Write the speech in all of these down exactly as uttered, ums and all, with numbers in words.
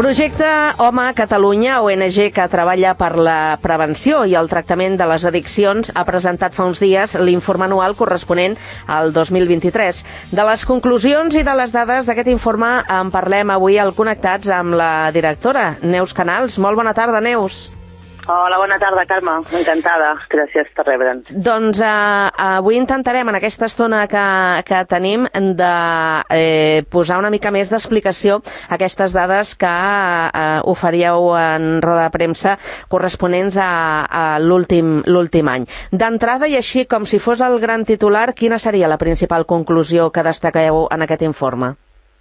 Projecte Home Catalunya, O N G que treballa per la prevenció i el tractament de les addiccions, ha presentat fa uns dies l'informe anual corresponent al dos mil vint-i-tres. De les conclusions i de les dades d'aquest informe en parlem avui al Connectats amb la directora, Neus Canals. Molt bona tarda, Neus. Hola, bona tarda, Carme. Encantada. Gràcies per rebre'ns. Doncs eh, avui intentarem, en aquesta estona que, que tenim, de eh, posar una mica més d'explicació a aquestes dades que eh, oferíeu en roda de premsa corresponents a, a l'últim l'últim any. D'entrada, i així com si fos el gran titular, quina seria la principal conclusió que destaqueu en aquest informe?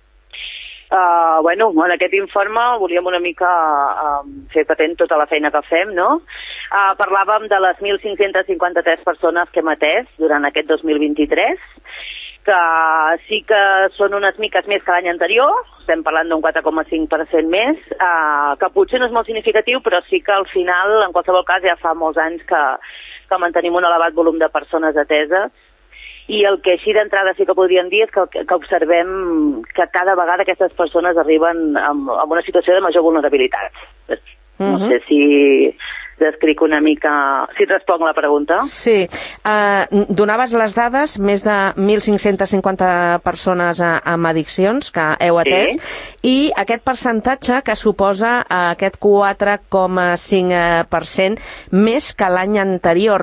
Uh, bueno, en aquest informe volíem una mica uh, fer patent tota la feina que fem, no? Uh, parlàvem de les mil cinc-cents cinquanta-tres persones que hem atès durant aquest dos mil vint-i-tres, que sí que són unes miques més que l'any anterior, estem parlant d'un quatre coma cinc per cent més, uh, que potser no és molt significatiu, però sí que al final, en qualsevol cas, ja fa molts anys que, que mantenim un elevat volum de persones ateses. I el que així d'entrada sí que podríem dir és que, que observem que cada vegada aquestes persones arriben amb, amb una situació de major vulnerabilitat. No uh-huh. sé si descric una mica... Si et responc la pregunta. Sí. Uh, donaves les dades, més de mil cinc-cents cinquanta persones a, amb addiccions que heu atès, sí. I aquest percentatge que suposa uh, aquest quatre coma cinc per cent més que l'any anterior.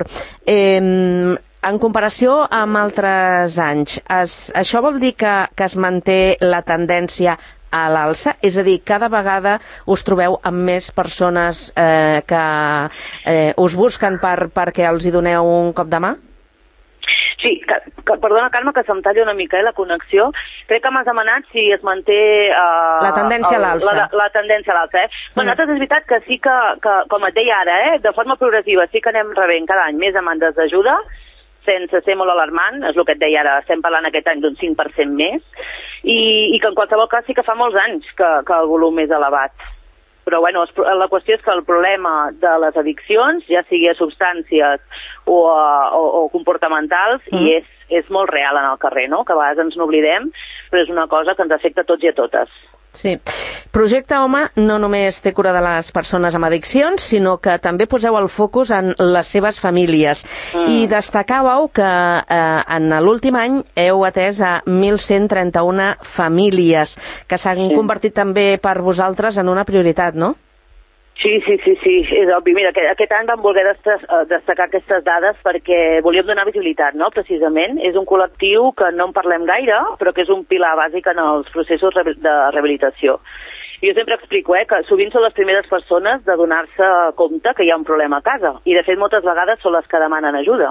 Eh, En comparació amb altres anys, es, això vol dir que, que es manté la tendència a l'alça? És a dir, cada vegada us trobeu amb més persones eh, que eh, us busquen per, perquè els hi doneu un cop de mà? Sí, que, que, perdona, Carme, que se'm talla una mica eh, la connexió. Crec que m'has demanat si es manté... Uh, la tendència el, a l'alça. La, la tendència a l'alça, eh? Mm. Però nosaltres és veritat que sí que, que, com et deia ara, eh, de forma progressiva, sí que anem rebent cada any més demandes d'ajuda, sense ser molt alarmant, és el que et deia ara, estem parlant aquest any d'un cinc per cent més, i, i que en qualsevol cas sí que fa molts anys que, que el volum és elevat. Però bueno, la qüestió és que el problema de les addiccions, ja sigui a substàncies o, a, o, o comportamentals, mm. i és, és molt real en el carrer, no? Que a vegades ens n'oblidem, però és una cosa que ens afecta a tots i a totes. Sí. Projecte Home no només té cura de les persones amb addiccions, sinó que també poseu el focus en les seves famílies. Mm. I destacàveu que eh, en l'últim any heu atès a mil cent trenta-una famílies, que s'han sí. convertit també per vosaltres en una prioritat, no? Sí, sí, sí, sí, és obvi. Mira, aquest, aquest any vam voler destacar aquestes dades perquè volíem donar visibilitat, no?, precisament. És un col·lectiu que no en parlem gaire, però que és un pilar bàsic en els processos de rehabilitació. Jo sempre explico eh, que sovint són les primeres persones de donar-se compte que hi ha un problema a casa, i de fet moltes vegades són les que demanen ajuda.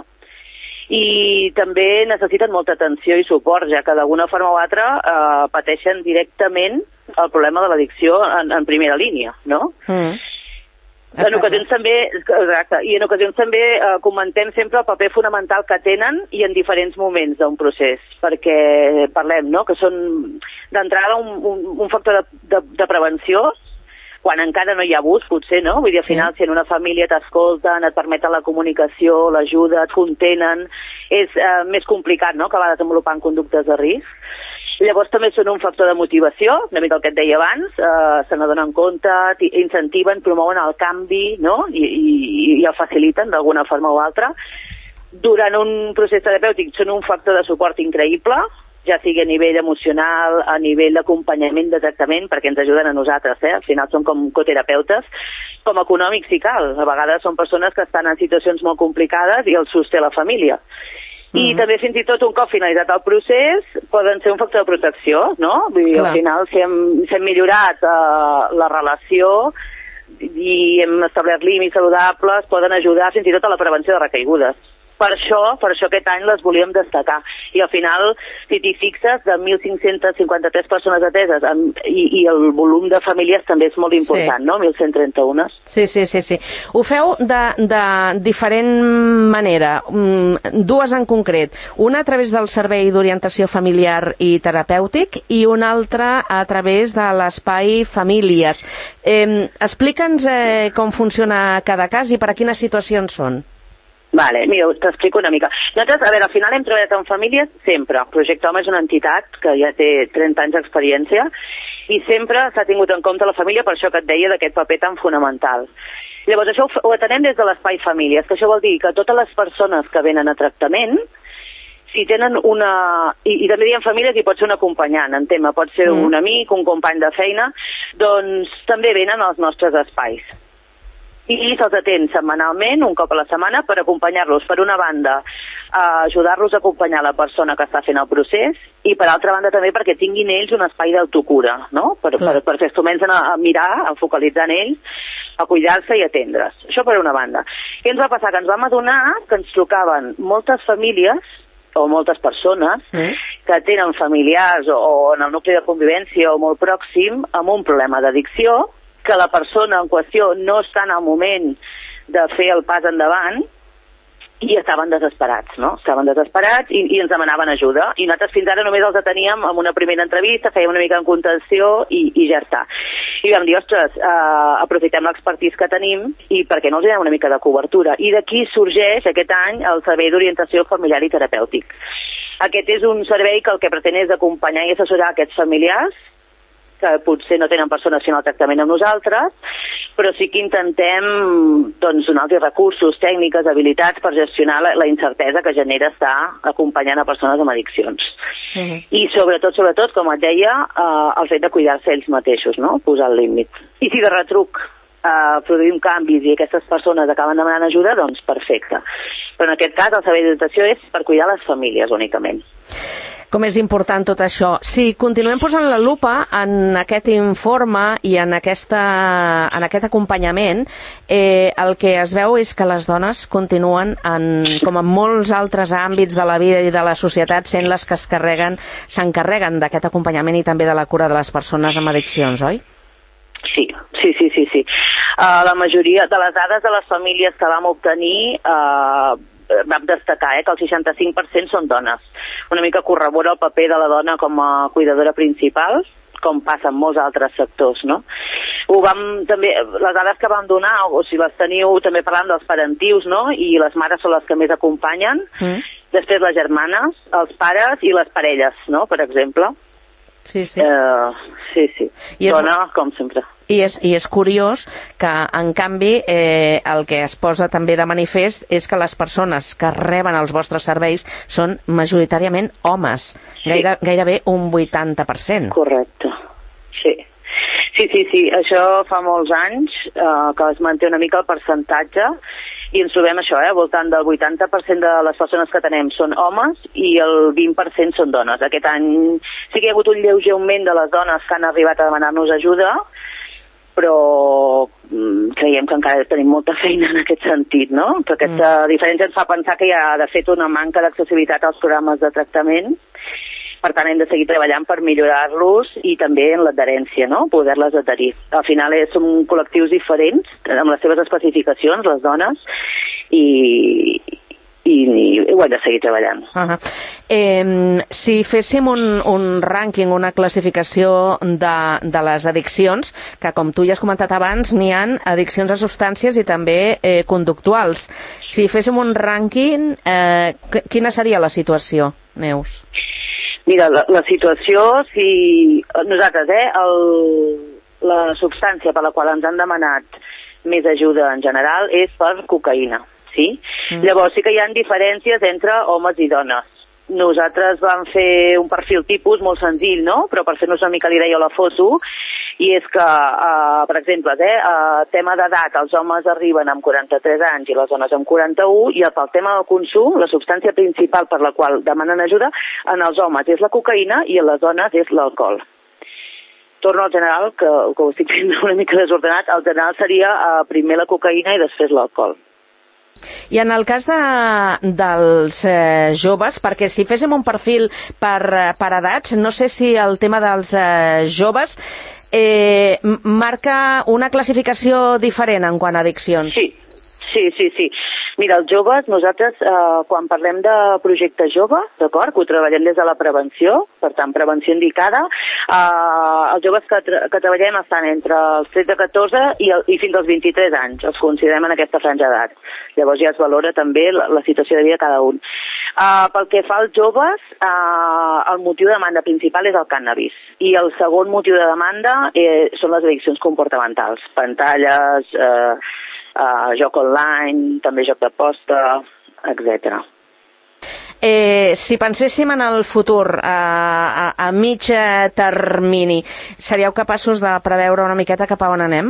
I també necessiten molta atenció i suport, ja que d'alguna forma o altra eh, pateixen directament el problema de l'addicció en, en primera línia, no? Mm. En ocasions també, exacte, i en ocasions també eh, comentem sempre el paper fonamental que tenen i en diferents moments d'un procés, perquè parlem, no?, que són d'entrada un, un, un factor de, de, de prevenció, quan encara no hi ha abús, potser, no? Vull dir, al final, sí. Si en una família t'escolten, et permeten la comunicació, l'ajuda, et contenen, és eh, més complicat, no?, que va desenvolupant conductes de risc. Llavors també són un factor de motivació, una mica el que et deia abans, eh, se n'adonen compte, incentiven, promouen el canvi, no?, I, i, i el faciliten d'alguna forma o altra. Durant un procés terapèutic són un factor de suport increïble, ja sigui a nivell emocional, a nivell d'acompanyament, de tractament, perquè ens ajuden a nosaltres, eh? Al final són com coterapeutes, com econòmics si cal. A vegades són persones que estan en situacions molt complicades i els sosté la família. I mm-hmm. també fins i tot un cop finalitzat el procés poden ser un factor de protecció, no? Vull dir, al final si hem, si hem millorat uh, la relació i hem establert límits saludables, poden ajudar fins i tot a la prevenció de recaigudes. Per això, per això aquest any les volíem destacar. I al final, si t'hi fixes, de mil cinc-cents cinquanta-tres persones ateses amb, i, i el volum de famílies també és molt important, sí. No? mil cent trenta-un. Sí, sí, sí, sí. Ho feu de, de diferent manera, dues en concret. Una a través del Servei d'Orientació Familiar i Terapèutic i una altra a través de l'Espai Famílies. Eh, Explica'ns eh, com funciona cada cas i per a quines situacions són. Vale, mira, t'explico una mica. Nosaltres, a veure, al final hem treballat amb famílies sempre. Projecte Home és una entitat que ja té trenta anys d'experiència I sempre s'ha tingut en compte la família, per això que et deia d'aquest paper tan fonamental. Llavors, això ho atenem des de l'espai famílies, que això vol dir que totes les persones que venen a tractament, si tenen una... I, i també diem famílies i pot ser un acompanyant, en tema, pot ser mm. un amic, un company de feina, doncs també venen als nostres espais. I se'ls atén setmanalment, un cop a la setmana, per acompanyar-los, per una banda, a ajudar-los a acompanyar la persona que està fent el procés, i per altra banda també perquè tinguin ells un espai d'autocura, no? Per, per, per fer, es comencen a, a mirar, a focalitzar en ells, a cuidar-se i atendre's. Això per una banda. Què ens va passar? Que ens vam adonar que ens trucaven moltes famílies o moltes persones mm. que tenen familiars o, o en el nucli de convivència o molt pròxim amb un problema d'addicció, que la persona en qüestió no està en el moment de fer el pas endavant i estaven desesperats, no? Estaven desesperats i, i ens demanaven ajuda. I nosaltres fins ara només els ateníem amb una primera entrevista, fèiem una mica en contenció i, i ja està. I vam dir, ostres, eh, aprofitem l'expertís que tenim i per què no els donem una mica de cobertura? I d'aquí sorgeix aquest any el servei d'orientació familiar i terapèutic. Aquest és un servei que el que pretén és acompanyar i assessorar aquests familiars que potser no tenen persones fent el tractament amb nosaltres, però sí que intentem doncs, donar-los recursos, tècniques, habilitats per gestionar la, la incertesa que genera estar acompanyant a persones amb addiccions. Uh-huh. I sobretot, sobretot, com et deia, eh, el fet de cuidar-se ells mateixos, no? Posar el límit. I si de retruc eh, produïm canvis i aquestes persones acaben demanant ajuda, doncs perfecte. Però en aquest cas el servei d'orientació és per cuidar les famílies únicament. Com és important tot això. Si continuem posant la lupa en aquest informe i en, aquesta, en aquest acompanyament, eh, el que es veu és que les dones continuen, en, com en molts altres àmbits de la vida i de la societat, sent les que es carreguen, s'encarreguen d'aquest acompanyament i també de la cura de les persones amb addiccions, oi? Sí, sí, sí, sí. sí. Uh, la majoria de les dades de les famílies que vam obtenir uh, vam destacar eh, que el seixanta-cinc per cent són dones. Una mica corrobora el paper de la dona com a cuidadora principal, com passa en molts altres sectors, no? Ho vam, també, les dades que vam donar, o si les teniu també parlant dels parentius, no? I les mares són les que més acompanyen, mm. després les germanes, els pares i les parelles, no? Per exemple. Sí, sí. Uh, sí, sí. I dona, és... com sempre. I és, I és curiós que, en canvi, eh, el que es posa també de manifest és que les persones que reben els vostres serveis són majoritàriament homes, sí. Gaire, gairebé un vuitanta per cent. Correcte, sí. Sí, sí, sí, això fa molts anys eh, que es manté una mica el percentatge i ens trobem això, eh, al voltant del vuitanta per cent de les persones que tenem són homes i el vint per cent són dones. Aquest any sí que hi ha hagut un lleuger augment de les dones que han arribat a demanar-nos ajuda, però creiem que encara tenim molta feina en aquest sentit, no? Que aquesta mm. diferència ens fa pensar que hi ha, de fet, una manca d'accessibilitat als programes de tractament. Per tant, hem de seguir treballant per millorar-los i també en l'adherència, no? Poder-les adherir. Al final eh, som col·lectius diferents, amb les seves especificacions, les dones, i, i, i ho hem de seguir treballant. Uh-huh. Eh, si féssim un, un rànquing, una classificació de, de les addiccions, que com tu ja has comentat abans, n'hi ha addiccions a substàncies i també eh, conductuals. Si féssim un rànquing, eh, quina seria la situació, Neus? Mira, la, la situació, si nosaltres, eh, el, la substància per la qual ens han demanat més ajuda en general és per cocaïna, sí? Mm. Llavors sí que hi ha diferències entre homes i dones. Nosaltres vam fer un perfil tipus molt senzill, no? Però per fer-nos una mica l'idea a la foto, i és que, uh, per exemple, eh, uh, tema d'edat, els homes arriben amb quaranta-tres anys i les dones amb quaranta-un, i pel tema del consum, la substància principal per la qual demanen ajuda, en els homes és la cocaïna i en les dones és l'alcohol. Torno al general, que, que ho estic fent una mica desordenat, el general seria uh, primer la cocaïna i després l'alcohol. I en el cas de, dels eh, joves, perquè si féssim un perfil per, per edats, no sé si el tema dels eh, joves eh, marca una classificació diferent en quant a addiccions. Sí, sí, sí, sí. Mira, els joves, nosaltres, eh, quan parlem de projecte jove, d'acord, que ho treballem des de la prevenció, per tant, prevenció indicada, eh, els joves que, tra que treballem estan entre els tretze a catorze i, el, i fins als vint-i-tres anys, els considerem en aquesta franja d'edat. Llavors ja es valora també la, la situació de vida de cada un. Uh, pel que fa als joves, uh, el motiu de demanda principal és el cànnabis i el segon motiu de demanda eh, són les addiccions comportamentals, pantalles, uh, uh, joc online, també joc d'aposta, etcètera. Eh, si penséssim en el futur, a, a, a mig termini, seríeu capaços de preveure una miqueta cap a on anem?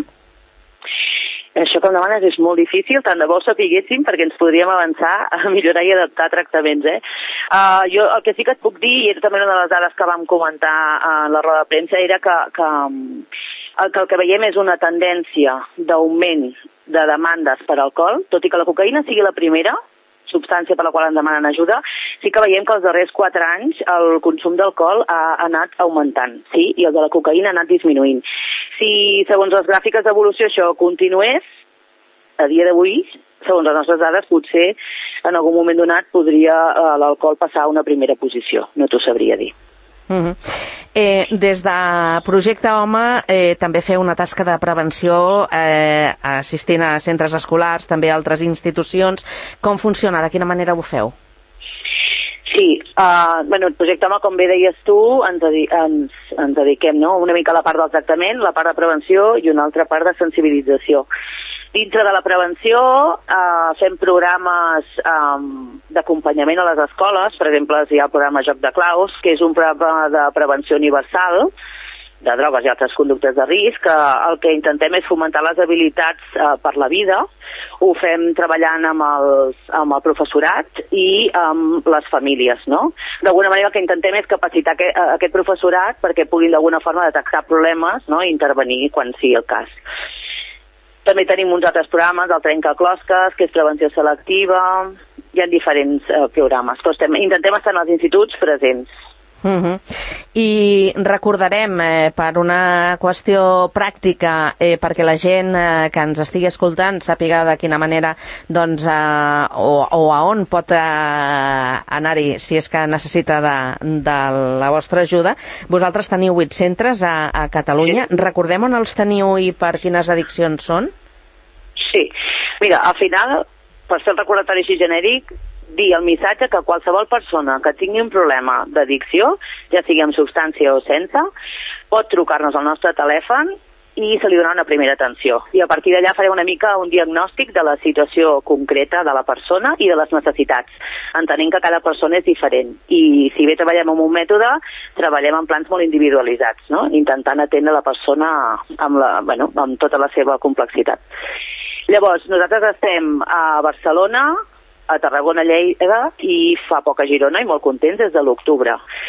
Això que em demanes és molt difícil, tant de bo ho sapiguéssim perquè ens podríem avançar a millorar i adaptar tractaments. Eh? Uh, jo el que sí que et puc dir, i és també una de les dades que vam comentar en la roda de premsa, era que, que, el, que el que veiem és una tendència d'augment de demandes per alcohol, tot i que la cocaïna sigui la primera substància per la qual ens demanen ajuda, sí que veiem que els darrers quatre anys el consum d'alcohol ha anat augmentant, sí? I el de la cocaïna ha anat disminuint. Si, segons les gràfiques d'evolució, això continués, a dia d'avui, segons les nostres dades, potser en algun moment donat podria eh, l'alcohol passar a una primera posició, no t'ho sabria dir. Uh -huh. eh, des de Projecte Home eh, també feu una tasca de prevenció eh, assistint a centres escolars, també a altres institucions. Com funciona? De quina manera ho feu? Sí, uh, bueno, el projecte Home, com bé deies tu, ens, dedi ens, ens dediquem, no?, una mica a la part del tractament, la part de prevenció i una altra part de sensibilització. Dintre de la prevenció eh, fem programes eh, d'acompanyament a les escoles, per exemple, hi ha el programa Joc de Claus, que és un programa de prevenció universal de drogues i altres conductes de risc, que el que intentem és fomentar les habilitats eh, per la vida. Ho fem treballant amb, els, amb el professorat i amb les famílies, no? D'alguna manera el que intentem és capacitar aquest, aquest professorat perquè puguin d'alguna forma detectar problemes, no?, i intervenir quan sigui el cas. També tenim uns altres programes, el Trencaclosques, que és prevenció selectiva, hi ha diferents eh, programes, però estem, intentem estar en els instituts presents. Uh -huh. I recordarem, eh, per una qüestió pràctica, eh, perquè la gent eh, que ens estigui escoltant sàpiga de quina manera, doncs, eh, o, o a on pot eh, anar-hi si és que necessita de, de la vostra ajuda. Vosaltres teniu vuit centres a, a Catalunya. Sí. Recordem on els teniu i per quines addiccions són? Sí. Mira, al final, per fer el recordatori així genèric, dir el missatge que qualsevol persona que tingui un problema d'addicció, ja sigui amb substància o sense, pot trucar-nos al nostre telèfon i se li donarà una primera atenció. I a partir d'allà farem una mica un diagnòstic de la situació concreta de la persona i de les necessitats, entenent que cada persona és diferent. I si bé treballem amb un mètode, treballem en plans molt individualitzats, no?, intentant atendre la persona amb, la, bueno, amb tota la seva complexitat. Llavors, nosaltres estem a Barcelona, a Tarragona, Lleida i fa poc a Girona, i molt contents des de l'octubre.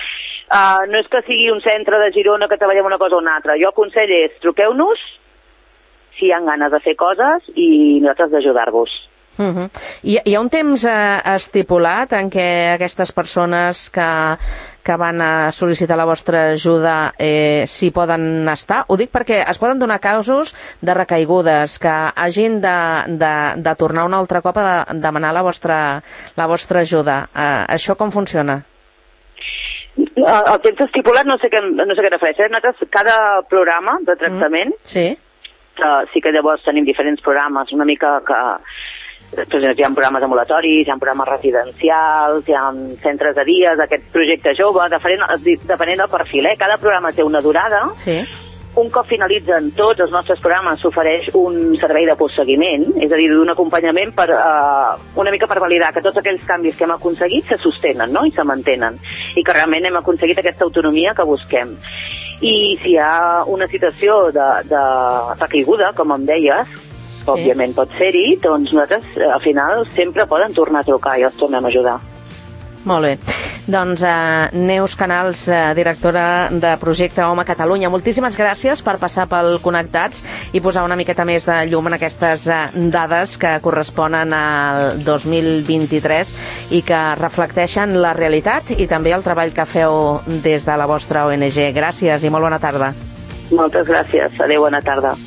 Uh, no és que sigui un centre de Girona que treballem una cosa o una altra. Jo el consell és truqueu-nos si hi ha ganes de fer coses i nosaltres d'ajudar-vos. Uh -huh. Hi, hi ha un temps eh, estipulat en què aquestes persones que, que van a sol·licitar la vostra ajuda eh, s'hi poden estar? Ho dic perquè es poden donar casos de recaigudes, que hagin de, de, de tornar un altre cop a de, demanar la vostra, la vostra ajuda. Eh, això com funciona? El temps estipulat no sé què, no sé què refereix. Nosaltres, cada programa de tractament, mm, sí. Uh, sí que llavors tenim diferents programes, una mica que... Hi ha programes ambulatoris, hi ha programes residencials, hi ha centres de dies, aquest projecte jove, depenent, depenent del perfil, eh? Cada programa té una durada. Sí. Un cop finalitzen tots els nostres programes s'ofereix un servei de postseguiment, és a dir, d'un acompanyament per, uh, una mica per validar que tots aquells canvis que hem aconseguit se sostenen, no?, i se mantenen, i que realment hem aconseguit aquesta autonomia que busquem. I si hi ha una situació de, de recaiguda, com em deies, sí, òbviament pot ser-hi, doncs nosaltres al final sempre poden tornar a trucar i els tornem a ajudar. Molt bé. Doncs uh, Neus Canals, uh, directora de Projecte Home Catalunya, moltíssimes gràcies per passar pel Connectats i posar una miqueta més de llum en aquestes uh, dades que corresponen al dos mil vint-i-tres i que reflecteixen la realitat i també el treball que feu des de la vostra O N G. Gràcies i molt bona tarda. Moltes gràcies. Adéu, bona tarda.